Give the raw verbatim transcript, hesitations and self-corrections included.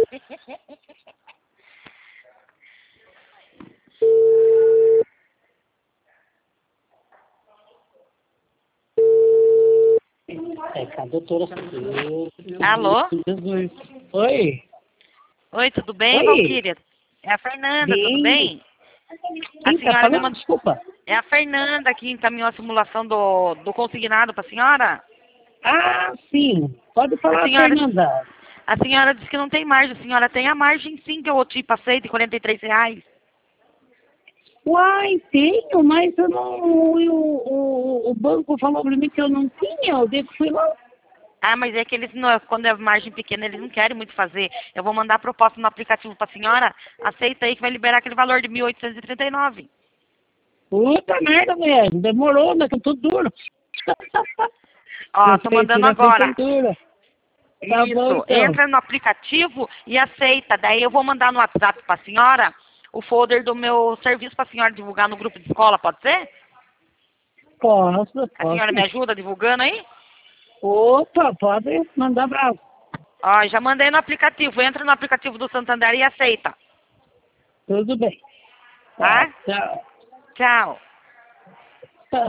É, com a doutora. Alô? Jesus. Oi? Oi, tudo bem, Oi. Valquíria? É a Fernanda, Bem. tudo bem? A Quem tá senhora me falando? mandou... Desculpa. É a Fernanda que encaminhou a simulação do, do consignado para a senhora? Ah, sim. Pode A falar, senhora, Fernanda. a senhora disse que não tem margem. A senhora tem a margem sim que eu te passei de quarenta e três reais. Uai, tenho, mas eu não, o, o, o banco falou pra mim que eu não tinha, eu dei que fui lá. Ah, mas é que eles, não, quando é margem pequena, eles não querem muito fazer. Eu vou mandar a proposta no aplicativo para a senhora. Aceita aí que vai liberar aquele valor de mil oitocentos e trinta e nove. Puta merda, mesmo, demorou, mas eu tô duro. Ó, tô mandando agora. Dura. Tá bom, Isso, então. entra no aplicativo e aceita. Daí eu vou mandar no WhatsApp para a senhora o folder do meu serviço para a senhora divulgar no grupo de escola, pode ser? Posso, A senhora posso. me ajuda divulgando aí? Opa, pode mandar bravo. Ó, já mandei no aplicativo. Entra no aplicativo do Santander e aceita. Tudo bem. Tá? Tá, tchau. Tchau.